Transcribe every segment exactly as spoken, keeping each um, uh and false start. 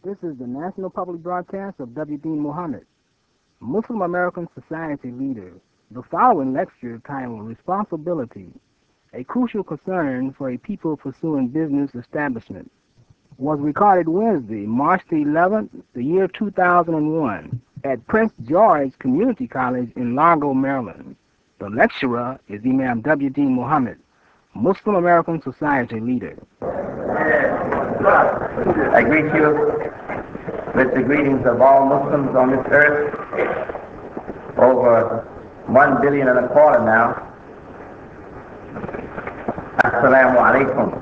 This is the National Public Broadcast of W. Dean Muhammad, Muslim American Society leader. The following lecture titled Responsibility, a Crucial Concern for a People Pursuing Business Establishment, was recorded Wednesday, March the eleventh, the year two thousand one, at Prince George Community College in Largo, Maryland. The lecturer is Imam W. Dean Muhammad, Muslim American Society leader. I greet you with the greetings of all Muslims on this earth, over one billion and a quarter now. Assalamu alaikum.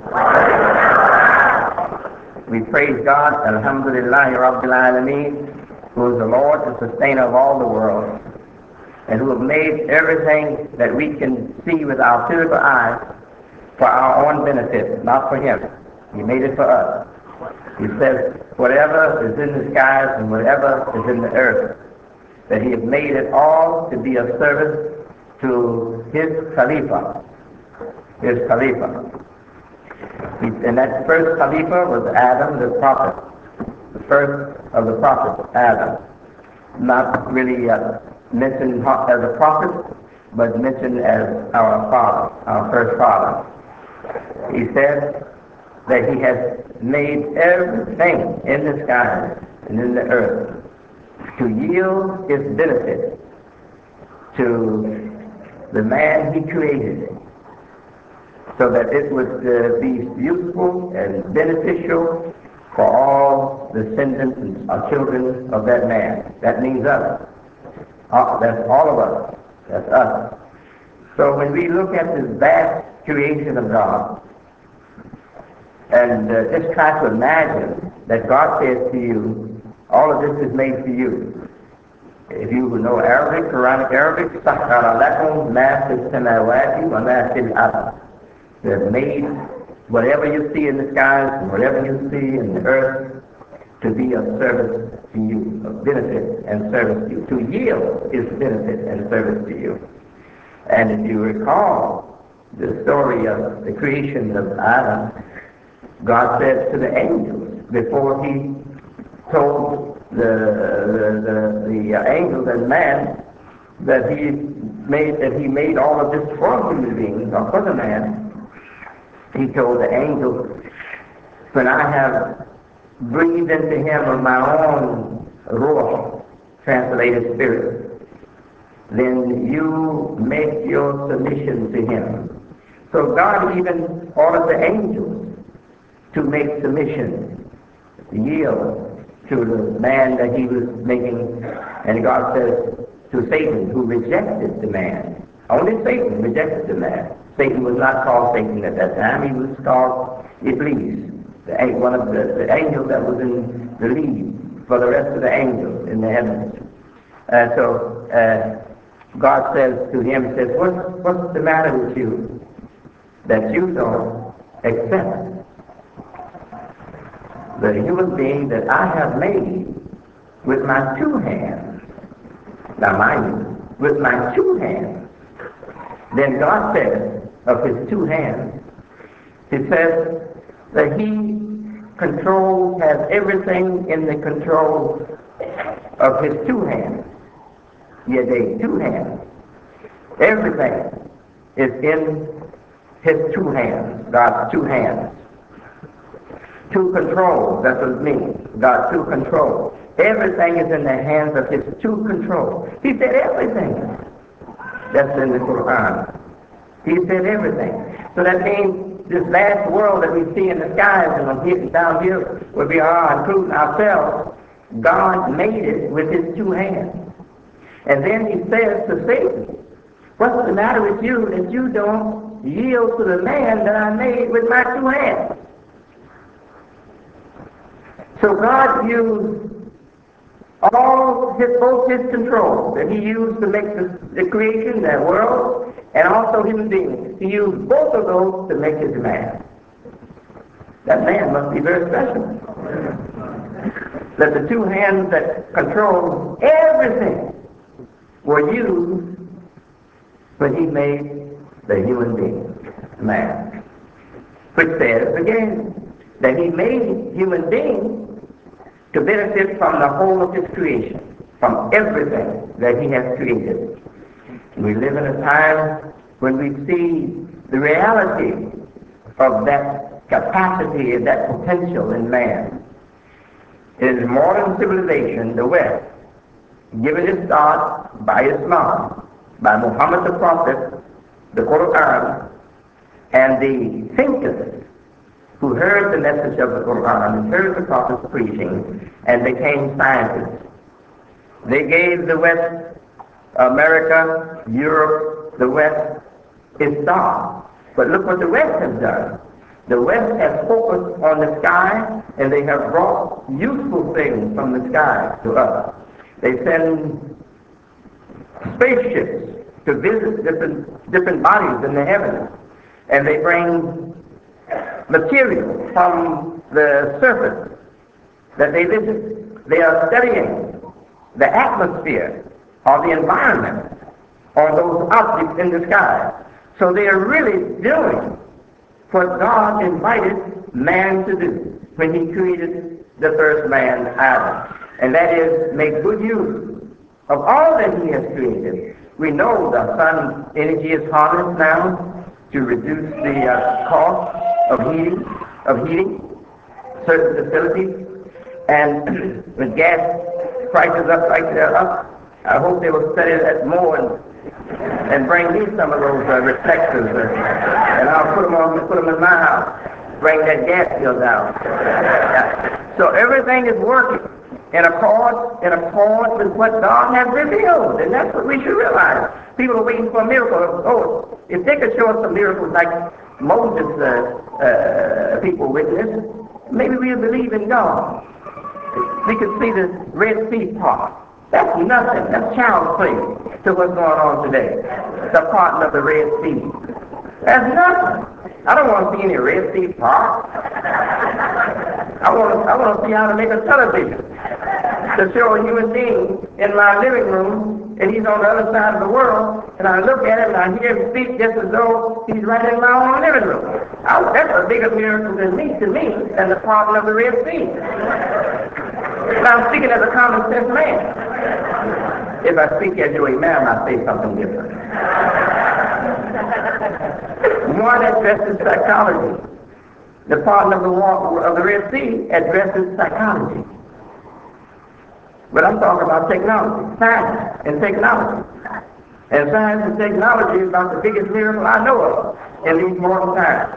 We praise God, alhamdulillahi rabbil alameen, who is the Lord, the sustainer of all the world, and who has made everything that we can see with our physical eyes for our own benefit, not for Him. He made it for us. He says, whatever is in the skies and whatever is in the earth, that He has made it all to be of service to His Khalifa. His Khalifa. He, and that first Khalifa was Adam, the prophet. The first of the prophets, Adam. Not really uh, mentioned as a prophet, but mentioned as our father, our first father. He said that He has made everything in the skies and in the earth to yield its benefit to the man He created, so that it would uh, be useful and beneficial for all descendants and uh, children of that man. That means us. Uh, that's all of us. That's us. So when we look at this vast creation of God, and uh, just try to imagine that God says to you, all of this is made for you. If you know Arabic, Quranic Arabic, سَخَّرَ لَكُمْ مَا فِي السَّمَاوَاتِ وَمَا فِي الْأَرْضِ. They've made whatever you see in the skies and whatever you see in the earth to be of service to you, of benefit and service to you, to yield His benefit and service to you. And if you recall the story of the creation of Adam, God said to the angels, before He told the the, the, the uh, angels and man that He made that He made all of this for human beings, or for the man, He told the angels, when I have breathed into him of my own ruh, translated spirit, then you make your submission to Him. So God even ordered the angels to make submission, yield to the man that He was making. And God says to Satan, who rejected the man, only Satan rejected the man. Satan was not called Satan at that time. He was called Iblis, the, one of the, the angels that was in the lead for the rest of the angels in the heavens. Uh, so uh, God says to him, He says, what's, what's the matter with you that you don't accept the human being that I have made with my two hands? Now mind you, with my two hands. Then God says of His two hands, He says that He controls, has everything in the control of His two hands. Yeah, they two hands. Everything is in His two hands, God's two hands. To control, that's what it means. God to control. Everything is in the hands of His to control. He said everything. That's in the Quran. He said everything. So that means this vast world that we see in the skies and here, down here where we are, including ourselves, God made it with His two hands. And then He says to Satan, what's the matter with you that you don't yield to the man that I made with my two hands? So God used all his, both His control that He used to make the, the creation, the world, and also human beings. He used both of those to make His man. That man must be very special. That the two hands that control everything were used when He made the human being, man. Which says again that He made human beings to benefit from the whole of his creation, from everything that he has created. We live in a time when we see the reality of that capacity and that potential in man. In modern civilization, the West, given its start by Islam, by Muhammad the Prophet, the Quran, and the thinkers who heard the message of the Quran and heard the Prophet's preaching and became scientists. They gave the West, America, Europe, the West, its star. But look what the West has done. The West has focused on the sky, and they have brought useful things from the sky to us. They send spaceships to visit different, different bodies in the heavens, and they bring material from the surface that they visit. They are studying the atmosphere or the environment or those objects in the sky. So they are really doing what God invited man to do when he created the first man, Adam, and that is make good use of all that he has created. We know the sun's energy is harnessed now to reduce the uh, cost of heating, of heating certain facilities, and with gas prices up like they're up, I hope they will study that more and, and bring me some of those uh, reflectors, uh, and I'll put them on, put them in my house, bring that gas bill down. Yeah. So everything is working in accord, in accord with what God has revealed, and that's what we should realize. People are waiting for a miracle. Oh, if they could show us some miracles like Moses, uh, uh, people witnessed, maybe we'll believe in God. We could see the Red Sea part. That's nothing. That's child's play to what's going on today. The parting of the Red Sea. That's nothing. I don't want to see any Red Sea part. I want to, I want to see how to make a television to show a human being in my living room, and he's on the other side of the world, and I look at him and I hear him speak just as though he's right in my own living room. I, that's a bigger miracle than me, to me, than the parting of the Red Sea. And I'm speaking as a common sense man. If I speak as you a man, I say something different. One addresses psychology. The parting of the, water, of the Red Sea addresses psychology. But I'm talking about technology, science and technology. And science and technology is about the biggest miracle I know of in these modern times.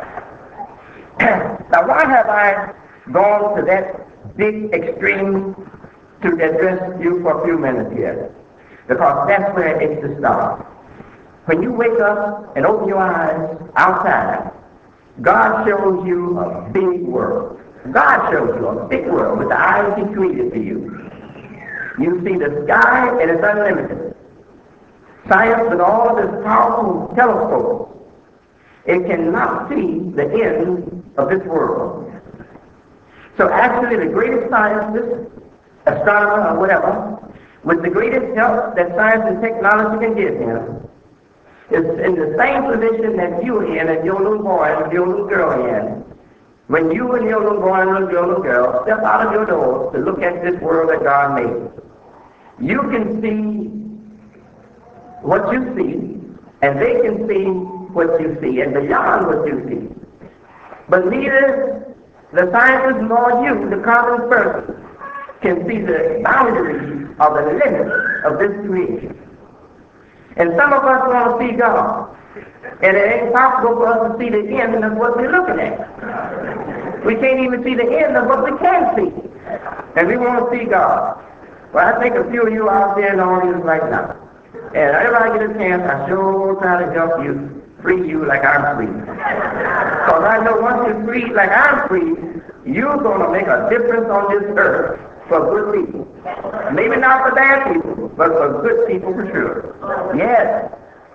Now, why have I gone to that big extreme to address you for a few minutes here? Because that's where it's to start. When you wake up and open your eyes outside, God shows you a big world. God shows you a big world with the eyes he created for you. You see the sky, and it's unlimited. Science, with all of its powerful telescopes, it cannot see the end of this world. So actually, the greatest scientist, astronomer, or whatever, with the greatest help that science and technology can give him, is in the same position that you are in and your little boy and your little girl are in. When you and your little boy and your little girl step out of your door to look at this world that God made, you can see what you see, and they can see what you see, and beyond what you see. But neither the scientist nor you, the common person, can see the boundaries or the limits of this creation. And some of us want to see God, and it ain't possible for us to see the end of what we're looking at. We can't even see the end of what we can see, and we want to see God. Well, I think a few of you out there in the audience right now, and whenever I get a chance, I sure try to help you, free you like I'm free. Because I know once you're free like I'm free, you're going to make a difference on this earth for good people. Maybe not for bad people, but for good people for sure. Yes.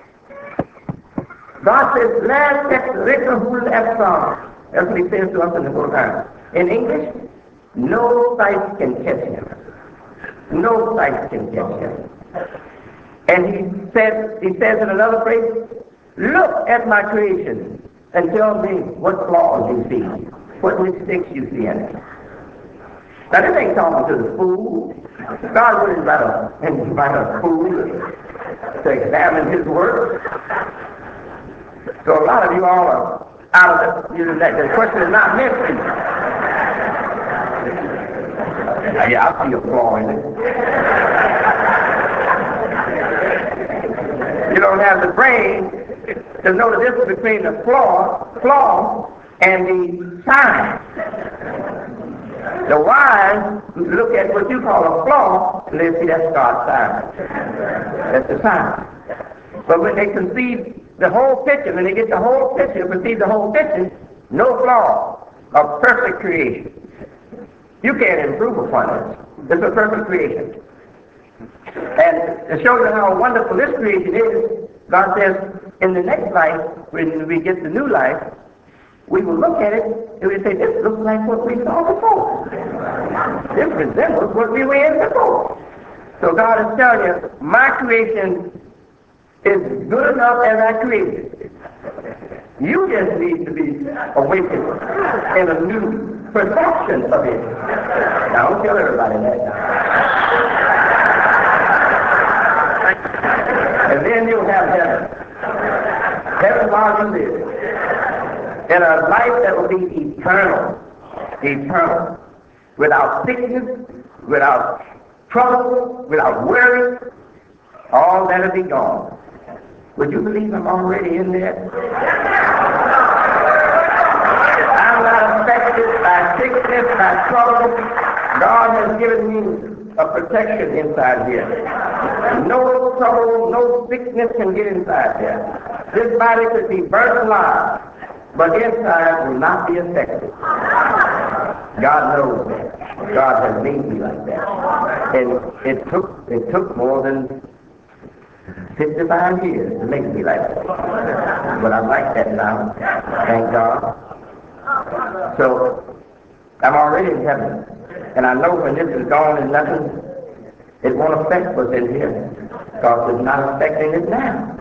God says, "La taqrikahu al-absar." That's what he says to us in the Quran. In English, no sight can catch him. No sight can catch him. And he says, he says in another phrase, "Look at my creation and tell me what flaws you see, what mistakes you see in it." Now, this ain't talking to the fool. God wouldn't invite a, invite a fool to examine his work. So a lot of you all are out of the, you know, that the question is not meant to you. Yeah, I see a flaw in it. You don't have the brain to know the difference between the flaw, flaw and the sign. The wise look at what you call a flaw and they see that's God's sign. That's the sign. But when they conceive the whole picture, when they get the whole picture, perceive the whole picture, no flaw, a perfect creation. You can't improve upon it. It's a perfect creation. And to show you how wonderful this creation is, God says, in the next life, when we get the new life, we will look at it and we say, this looks like what we saw before. This resembles what we were in before. So God is telling you, my creation is good enough as I created it. You just need to be awakened in a new perception of it. Now, don't tell everybody that now. And then you'll have heaven. Heaven while you live. In a life that will be eternal. Eternal. Without sickness, without trouble, without worry. All that will be gone. Would you believe I'm already in there? I'm not affected by sickness, by trouble. God has given me a protection inside here. No trouble, no sickness can get inside here. This body could be burnt alive, but inside will not be affected. God knows that. God has made me like that. And it took, it took more than fifty-five years to make me like that. But I'm like that now. Thank God. So, I'm already in heaven. And I know when this is gone and nothing, it won't affect what's in here. Because it's not affecting it now.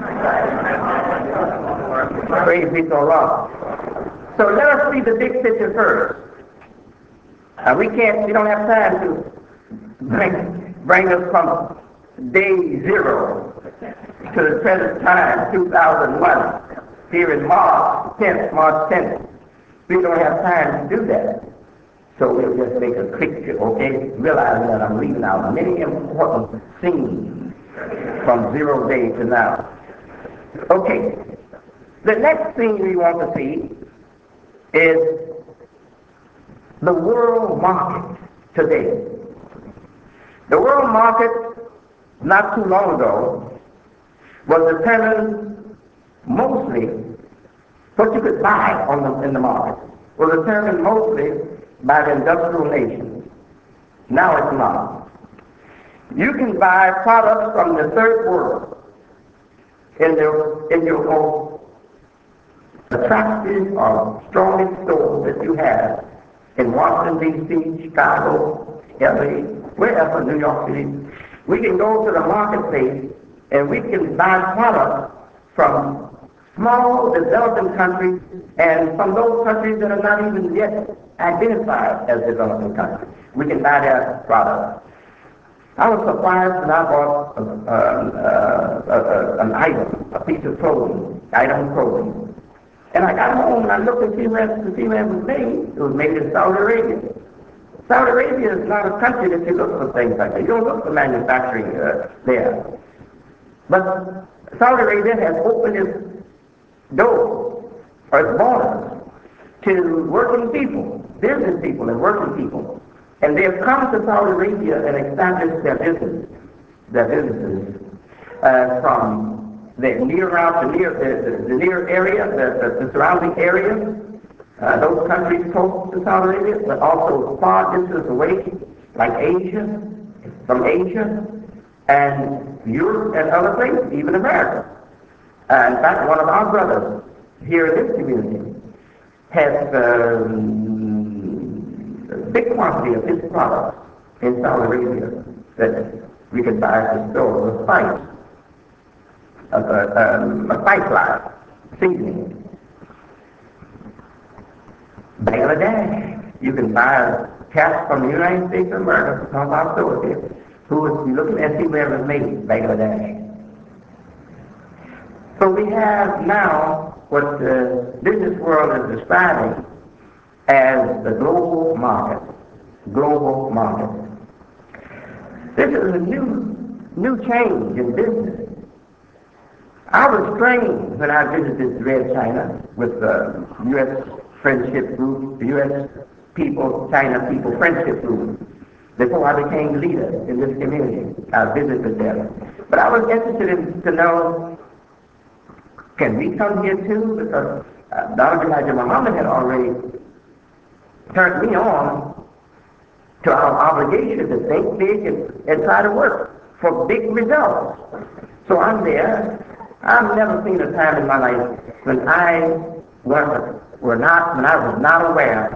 Praise be to Allah. So let us see the big picture first. And we can't, we don't have time to bring, bring us from day zero to the present time, two thousand one, here in March tenth, March tenth. We don't have time to do that. So we'll just make a quick trip, okay? Realizing that I'm leaving out many important scenes from zero day to now. Okay. The next thing we want to see is the world market today. The world market, not too long ago, was determined mostly, what you could buy on the, in the market, was determined mostly by the industrial nations. Now it's not. You can buy products from the third world in your, in your most attractive or strongest stores that you have in Washington, D C, Chicago, L A, wherever, New York City. We can go to the marketplace and we can buy products from small developing countries and from those countries that are not even yet identified as developing countries. We can buy their products. I was surprised when I bought a, uh, uh, uh, an item, a piece of clothing, item of clothing. And I got home and I looked to see where, to see where it was made. It was made in Saudi Arabia. Saudi Arabia is not a country that you look for things like that. You don't look for manufacturing uh, there. But Saudi Arabia has opened its doors or its borders to working people, business people and working people. And they have come to Saudi Arabia and established their business, their businesses uh, from the near around the near the, the, the near area, the, the, the surrounding areas, uh, those countries close to Saudi Arabia, but also far distance away, like Asia, from Asia, and Europe and other places, even America. Uh, in fact, one of our brothers here in this community has um, a big quantity of his products in Saudi Arabia that we can buy at the store, the spice, a, a, um, a spice line, seasoning. Bangladesh, you can buy cats from the United States of America, some of our associates, who would be looking at see where it was made, Bangladesh. So we have now what the business world is describing as the global market. Global market. This is a new, new change in business. I was trained when I visited Red China with the U S Friendship Group, the U S People, China People Friendship Group. Before I became leader in this community, I visited them. But I was interested in to know, can we come here too? Because uh, Doctor Elijah Muhammad had already turned me on to our obligation to think big and, and try to work for big results. So I'm there. I've never seen a time in my life when I was, were not, when I was not aware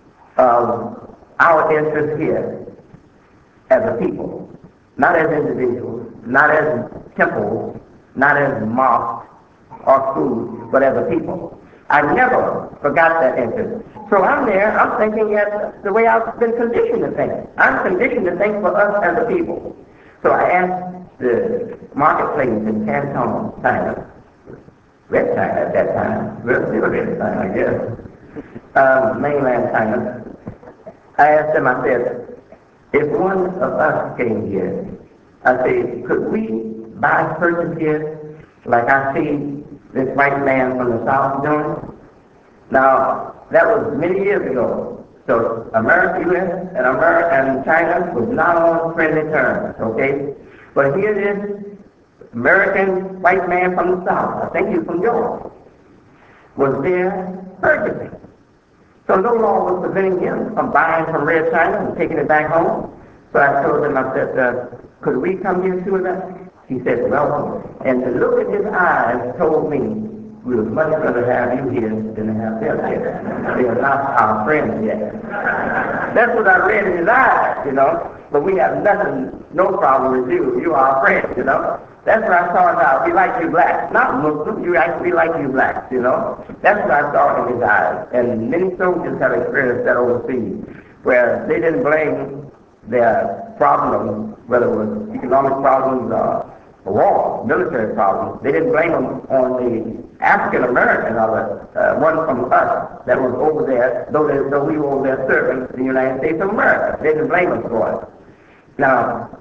of our interests here as a people, not as individuals, not as temples, not as mosques or schools, but as a people. I never forgot that interest. So I'm there, I'm thinking as the way I've been conditioned to think. I'm conditioned to think for us as a people. So I asked the marketplace in Canton, China, Red China at that time, well, still Red China, I guess, um, mainland China. I asked them, I said, if one of us came here, I said, could we buy purchase here like I see this white man from the South doing? Now, that was many years ago. So America, U S, and America and China was not on friendly terms, okay? But here it is, American white man from the South, I think he was from Georgia, was there purchasing. So no law was preventing him from buying from Red China and taking it back home. So I told him, I said, uh, could we come here too? He said, welcome. And the look in his eyes told me, we would much rather have you here than to have them here. They are not our friends yet. That's what I read in his eyes, you know. But we have nothing, no problem with you. You are our friends, you know. That's what I saw it out. We like you blacks. Not Muslims, you actually like you blacks, you know. That's what I saw in his eyes. And many soldiers have experienced that overseas, where they didn't blame their problems, whether it was economic problems or war, military problems. They didn't blame them on the African American or the uh, one from us that was over there, though, they, though we were over there serving the United States of America. They didn't blame us for it. Now,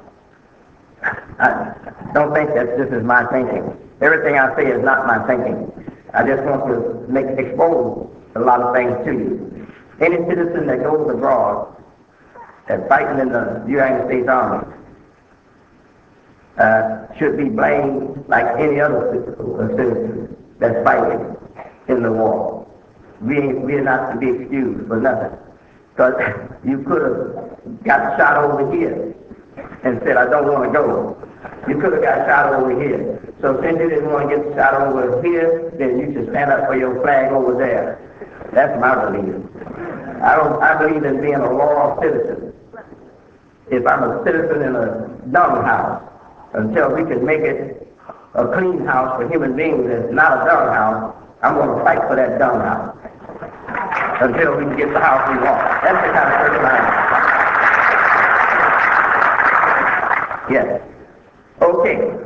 I don't think that this is my thinking. Everything I say is not my thinking. I just want to make expose a lot of things to you. Any citizen that goes abroad and fighting in the United States Army uh, should be blamed like any other citizen that's fighting in the war. We ain't, we're not to be excused for nothing. Because you could have got shot over here and said, I don't want to go. You could have got shot over here. So since you didn't want to get shot over here, then you should stand up for your flag over there. That's my belief. I don't. I believe in being a loyal citizen. If I'm a citizen in a dung house, until we can make it a clean house for human beings that's not a dung house, I'm going to fight for that dung house until we can get the house we want. That's the kind of person I am. Yes. Okay.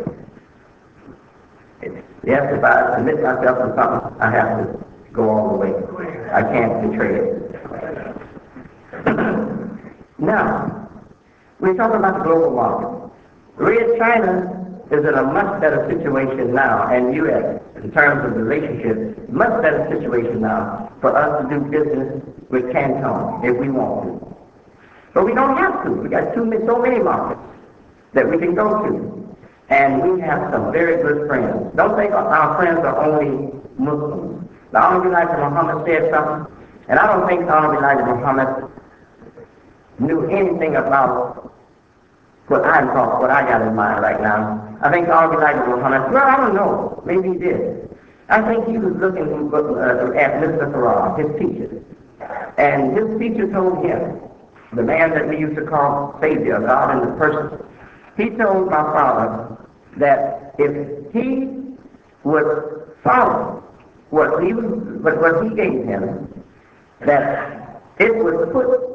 Yes, if I commit myself to something, I have to go all the way. I can't betray it. Now, we're talking about the global market. Red China is in a much better situation now, and U S, in terms of relationships, much better situation now for us to do business with Canton if we want to. But we don't have to. We got too many, so many markets that we can go to. And we have some very good friends. Don't think our friends are only Muslims. The Honorable Elijah Muhammad said something, and I don't think the Honorable Elijah Muhammad knew anything about what I thought, what I got in mind right now. I think the Honorable Elijah Muhammad, well, I don't know, maybe he did. I think he was looking uh, at Mister Farrar, his teacher. And his teacher told him, the man that we used to call Savior, God in the person, he told my father that if he would follow what he was, what, what he gave him, that it would put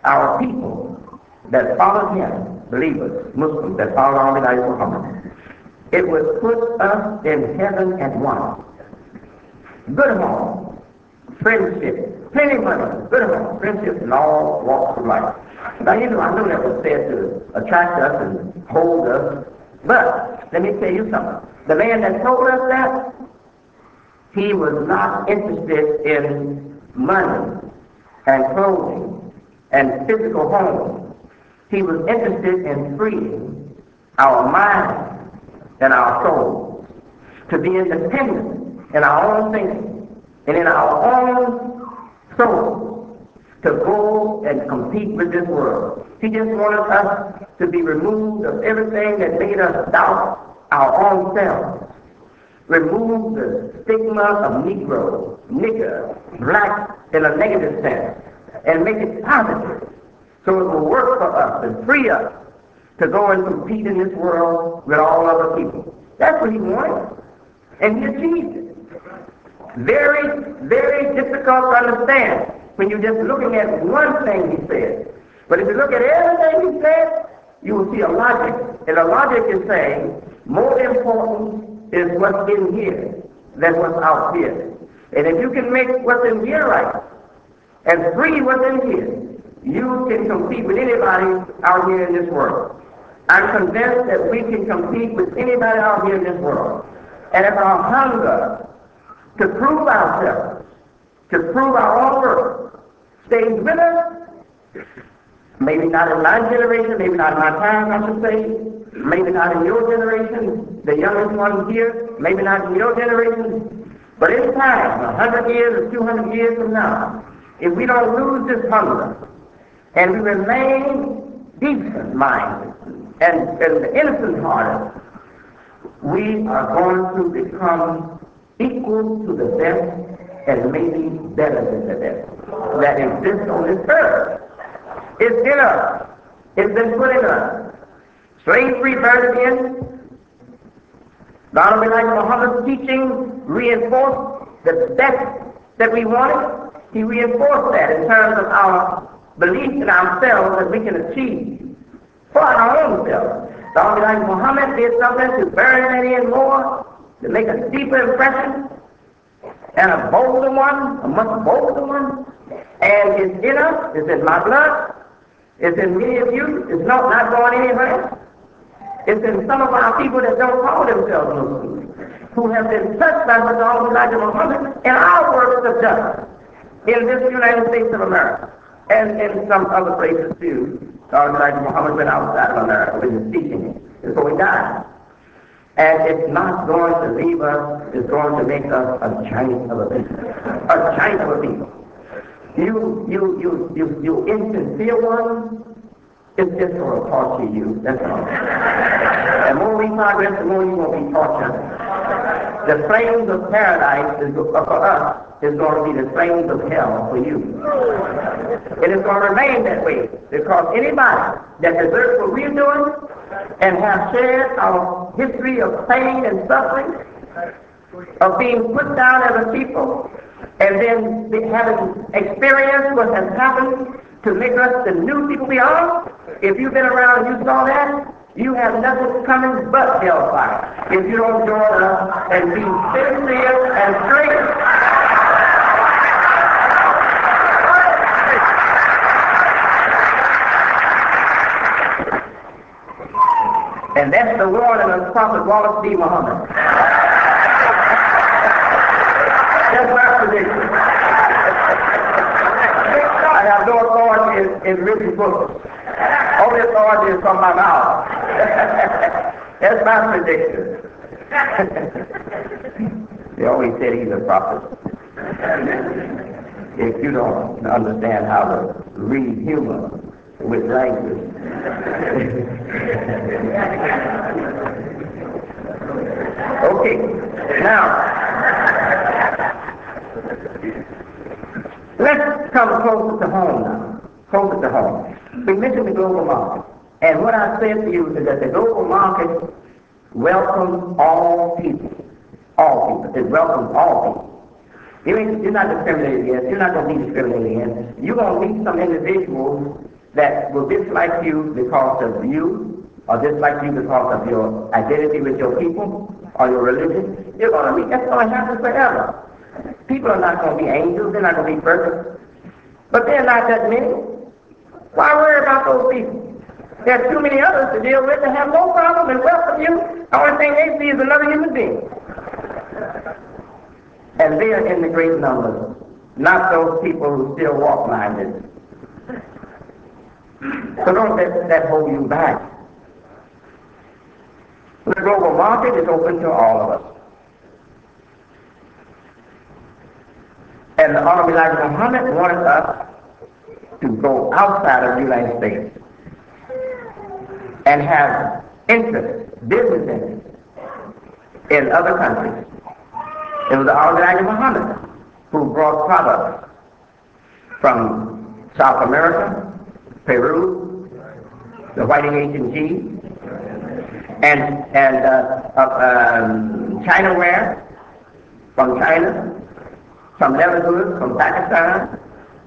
our people that followed him, believers, Muslims that followed our Elijah Muhammad, it would put us in heaven at once. Good home, friendship, plenty of money, good home, friendship in all walks of life. Now, you know, I know that was said to attract us and hold us, but let me tell you something. The man that told us that, he was not interested in money and clothing and physical homes. He was interested in freeing our minds and our souls to be independent in our own thinking and in our own souls to go and compete with this world. He just wanted us to be removed of everything that made us doubt our own selves. Remove the stigma of Negro, nigger, black in a negative sense, and make it positive so it will work for us and free us to go and compete in this world with all other people. That's what he wanted, and he achieved it. Very, very difficult to understand when you're just looking at one thing he said. But if you look at everything he said, you will see a logic, and the logic is saying more important is what's in here than what's out here. And if you can make what's in here right and free what's in here, you can compete with anybody out here in this world. I'm convinced that we can compete with anybody out here in this world. And if our hunger to prove ourselves, to prove our own worth, stays with us, maybe not in my generation, maybe not in my time, I should say, maybe not in your generation, the youngest ones here, maybe not in your generation, but in time, a hundred years or two hundred years from now, if we don't lose this hunger and we remain decent-minded and, and innocent-hearted, we are going to become equal to the best and maybe better than the best that exists on this earth. It's in us. It's been put in us. Slavery burned in. Not only like Muhammad's teaching reinforced the best that we wanted, he reinforced that in terms of our belief in ourselves that we can achieve for our own selves. Not only like Muhammad did something to burn that in more, to make a deeper impression, and a bolder one, a much bolder one, and it's in us, it's in my blood, it's in many of you, it's not, not going anywhere. It's in some of our people that don't call themselves Muslims, who have been touched by the Lord Elijah Muhammad and our works of justice in this United States of America and in some other places too. Lord Elijah Muhammad went outside of America with his teaching before he died. And it's not going to leave us, it's going to make us a giant of a people. A giant of a people. You, you, you, you, you insincere ones, it's just going to torture you, that's all. The more we progress, the more you will be tortured. The flames of paradise is, for us is going to be the flames of hell for you. It is going to remain that way, because anybody that deserves what we're doing and have shared our history of pain and suffering, of being put down as a people, and then having experienced what has happened to make us the new people we are, if you've been around and you saw that, you have nothing coming but hellfire if you don't join us and be sincere and straight. And that's the warning of Prophet Wallace D. Muhammad. That's my prediction. I have no authority in, in written books. Only authority is from my mouth. That's my prediction. They always said he's a prophet. If you don't understand how to read humor with language. Okay, now, let's come closer to home now. Closer to home. We mentioned the global market. And what I said to you is that the global market welcomes all people. All people. It welcomes all people. You ain't, you're not discriminated against. You're not going to be discriminated against. You're going to meet some individuals that will dislike you because of you, or dislike you because of your identity with your people or your religion, you're going to be, that's going to happen forever. People are not going to be angels, they're not going to be perfect. But they're not that many. Why worry about those people? There's too many others to deal with that have no problem and welcome you. The only thing they see is another human being. And they are in the great numbers, not those people who still walk blinded. So don't let that hold you back. The global market is open to all of us. And the Honorable Elijah Muhammad wanted us to go outside of the United States and have interest, business interest, in other countries. It was the Honorable Elijah Muhammad who brought products from South America, Peru, the Whiting H and G, and, and uh, uh, um, China ware from China, some leather goods from Pakistan,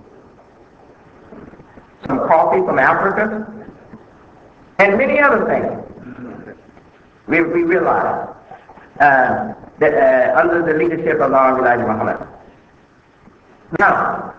some coffee from Africa, and many other things. We, we realize uh, that uh, under the leadership of Honorable Elijah Muhammad. Now,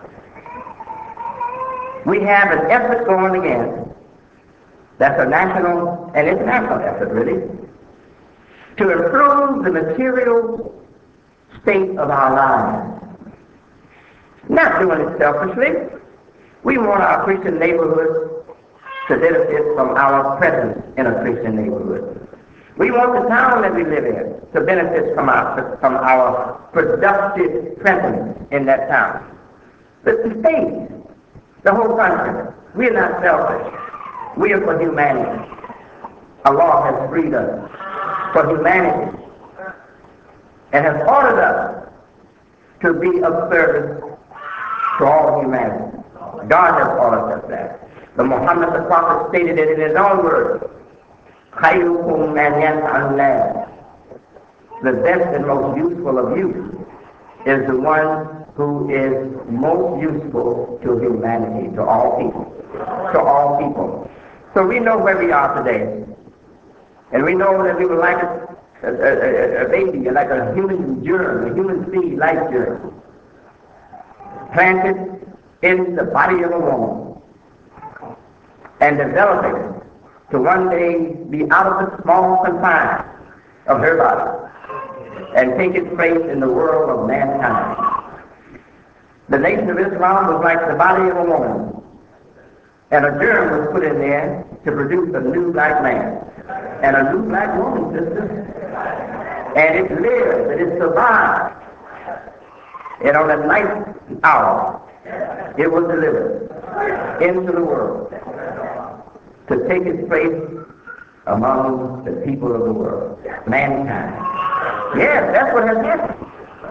we have an effort going again, that's a national and international effort really, to improve the material state of our lives. Not doing it selfishly. We want our Christian neighborhood to benefit from our presence in a Christian neighborhood. We want the town that we live in to benefit from our, from our productive presence in that town. But the state, the whole country, we are not selfish. We are for humanity. Allah has freed us for humanity and has ordered us to be of service to all humanity. God has ordered us that. The Muhammad the Prophet stated it in his own words. خَيْرُكُمْ مَنْ يَسْعَ اللَّهِ. The best and most useful of you is the one who is most useful to humanity, to all people. To all people. So we know where we are today. And we know that we were like a, a, a, a baby, like a human germ, a human seed, life germ, planted in the body of a woman and developing to one day be out of the small confines of her body and take its place in the world of mankind. The nation of Islam was like the body of a woman, and a germ was put in there to produce a new black man and a new black woman, sister. And it lived and it survived. And on the ninth hour, it was delivered into the world to take its place among the people of the world, mankind. Yes, that's what has happened.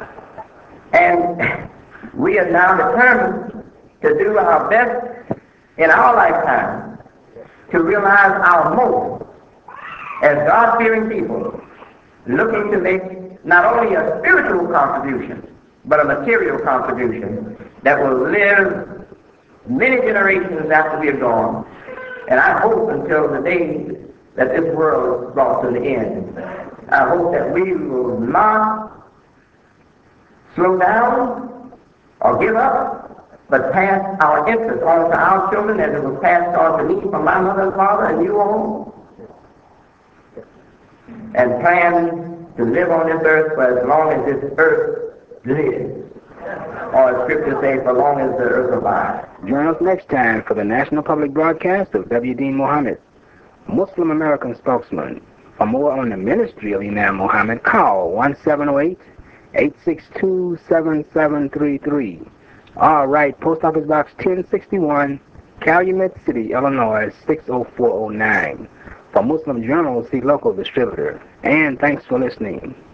And we are now determined to do our best in our lifetime to realize our most as God-fearing people, looking to make not only a spiritual contribution, but a material contribution that will live many generations after we are gone. And I hope until the day that this world is brought to the end, I hope that we will not slow down or give up, but pass our interest on to our children as it was passed on to me from my mother and father and you all, and plan to live on this earth for as long as this earth lives. Or as Scripture says, for long as the earth survives. Join us next time for the National Public Broadcast of W. Dean Muhammad, Muslim American spokesman. For more on the ministry of Imam Muhammad, call one seven zero eight, eight six two, seven seven three three. All right, Post Office Box ten sixty-one, Calumet City, Illinois, six oh four oh nine. For Muslim Journal, see local distributor. And thanks for listening.